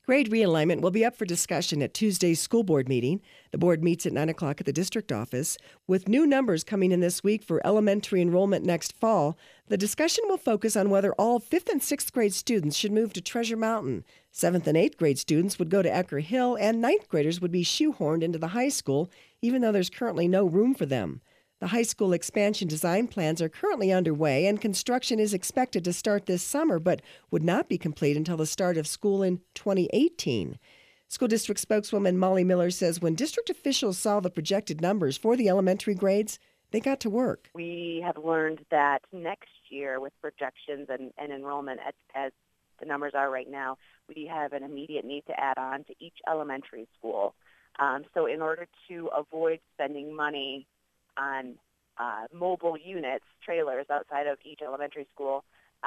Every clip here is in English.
Grade realignment will be up for discussion at Tuesday's school board meeting. The board meets at 9 o'clock at the district office. With new numbers coming in this week for elementary enrollment next fall, the discussion will focus on whether all 5th and 6th grade students should move to Treasure Mountain. 7th and 8th grade students would go to Ecker Hill, and 9th graders would be shoehorned into the high school, even though there's currently no room for them. The high school expansion design plans are currently underway, and construction is expected to start this summer, but would not be complete until the start of school in 2018. School district spokeswoman Molly Miller says when district officials saw the projected numbers for the elementary grades, they got to work. We have learned that next year, with projections and enrollment as the numbers are right now, we have an immediate need to add on to each elementary school. So in order to avoid spending money on mobile units, trailers outside of each elementary school,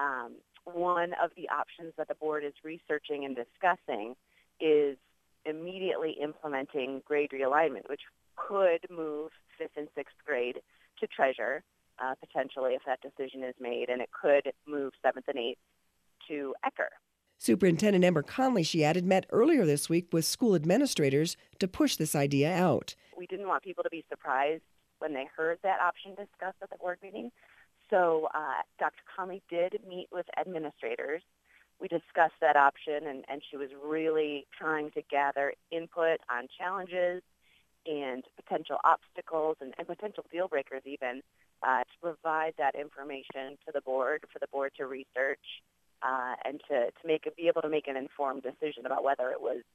one of the options that the board is researching and discussing is immediately implementing grade realignment, which could move 5th and 6th grade to Treasure, potentially if that decision is made, and it could move 7th and 8th to Ecker. Superintendent Ember Conley, she added, met earlier this week with school administrators to push this idea out. We didn't want people to be surprised when they heard that option discussed at the board meeting. So Dr. Conley did meet with administrators. We discussed that option, and she was really trying to gather input on challenges and potential obstacles and potential deal breakers even to provide that information to the board, for the board to research and to be able to make an informed decision about whether it was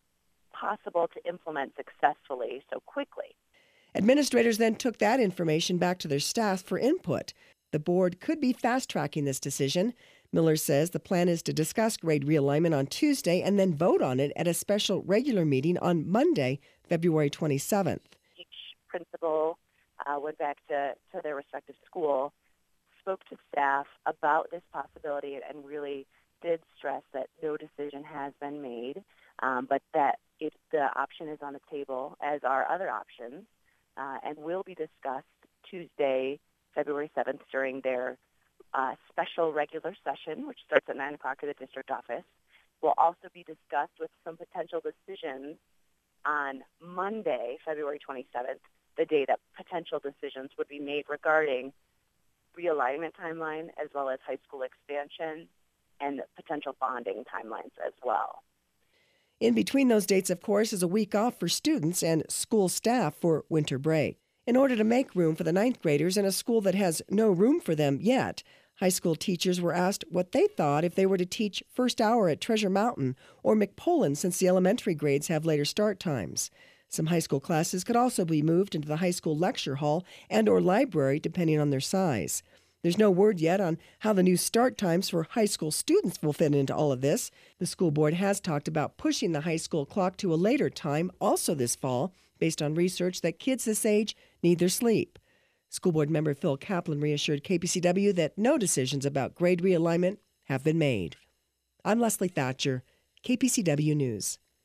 possible to implement successfully so quickly. Administrators then took that information back to their staff for input. The board could be fast-tracking this decision. Miller says the plan is to discuss grade realignment on Tuesday and then vote on it at a special regular meeting on Monday, February 27th. Each principal went back to their respective school, spoke to staff about this possibility, and really did stress that no decision has been made, but that the option is on the table, as are other options, and will be discussed Tuesday, February 7th, during their special regular session, which starts at 9 o'clock at the district office. Will also be discussed with some potential decisions on Monday, February 27th, the day that potential decisions would be made regarding realignment timeline as well as high school expansion and potential bonding timelines as well. In between those dates, of course, is a week off for students and school staff for winter break. In order to make room for the 9th graders in a school that has no room for them yet, high school teachers were asked what they thought if they were to teach first hour at Treasure Mountain or McPolin, since the elementary grades have later start times. Some high school classes could also be moved into the high school lecture hall and or library, depending on their size. There's no word yet on how the new start times for high school students will fit into all of this. The school board has talked about pushing the high school clock to a later time also this fall, based on research that kids this age need their sleep. School board member Phil Kaplan reassured KPCW that no decisions about grade realignment have been made. I'm Leslie Thatcher, KPCW News.